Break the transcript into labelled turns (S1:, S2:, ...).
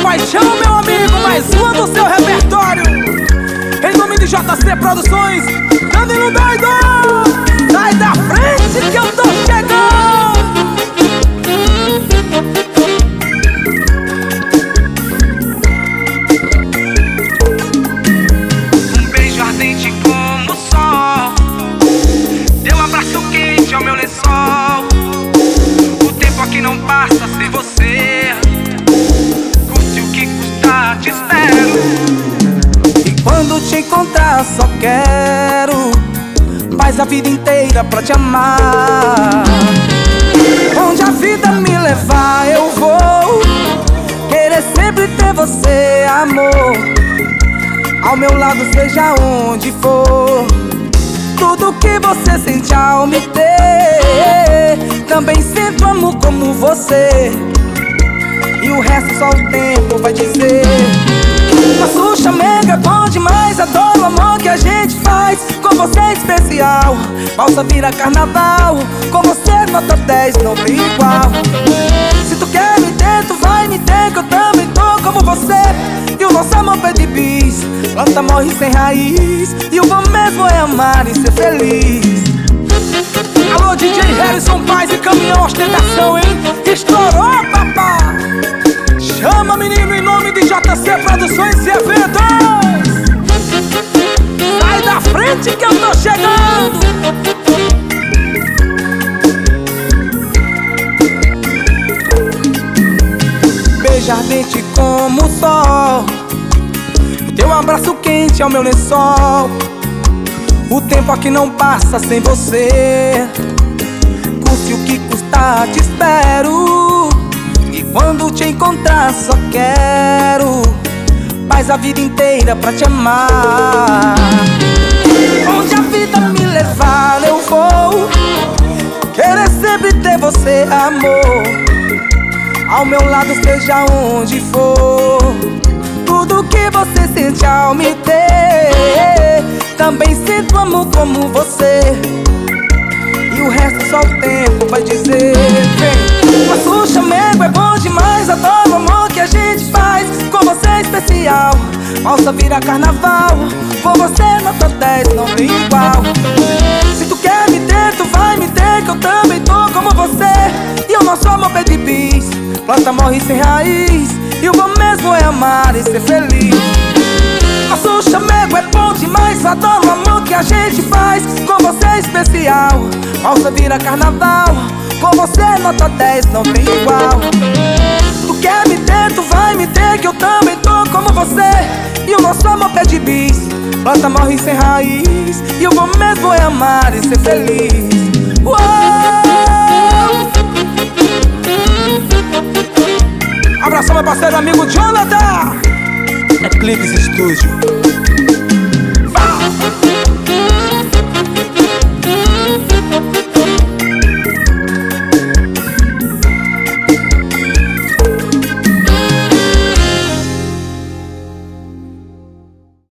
S1: paixão, meu amigo, mais uma do seu repertório. Em nome de JC Produções, Danilo Doido, sai da frente que eu tô chegando.
S2: Um beijo ardente como o sol, teu abraço quente ao meu lençol. O tempo aqui não passa sem você, curte o que custa, te espero.
S1: E quando te encontrar só quero paz a vida inteira pra te amar. Onde a vida me levar eu vou querer sempre ter você, amor, ao meu lado seja onde for. Tudo que você sente ao me ter, também sinto amor como você. E o resto só o tempo vai dizer. Nosso chamego é bom demais, adoro o amor que a gente faz. Com você é especial, valsa vira carnaval. Com você nota 10, não tem igual. Se tu quer me ter, tu vai me ter, que eu também tô como você. E o nosso amor pede bis, planta morre sem raiz. E o bom mesmo é amar e ser feliz. Alô DJ Harrison Paz e Caminhão Ostentação, hein? Estourou, papá! Chama menino em nome de JC Produções e Eventos. Sai da frente que eu tô chegando. Beijo ardente como o sol, teu abraço quente ao meu lençol. O tempo aqui não passa sem você, custe o que custar, te espero. E quando te encontrar só quero paz a vida inteira pra te amar. Onde a vida me levar eu vou querer sempre ter você, amor, ao meu lado seja onde for. Tudo que você sente ao me ter, também sinto amor como você. E o resto só o tempo vai dizer. Nosso chamego é bom demais, adoro o amor que a gente faz. Com você é especial, valsa vira carnaval. Com você nota 10, não tem igual. Se tu quer me ter, tu vai me ter, que eu também tô como você. E o nosso amor pede bis, planta morre sem raiz. E o bom mesmo é amar e ser feliz. Nosso chamego é bom demais, adoro o amor que a gente faz. Com você é especial, valsa vira carnaval. Com você nota 10, não tem igual. Tu quer me ter, tu vai me ter, que eu também tô como você. E o nosso amor pede bis, planta morre sem raiz. E o bom mesmo é amar e ser feliz. Uou! Abração meu parceiro amigo Jonathan, Eclipse Studio.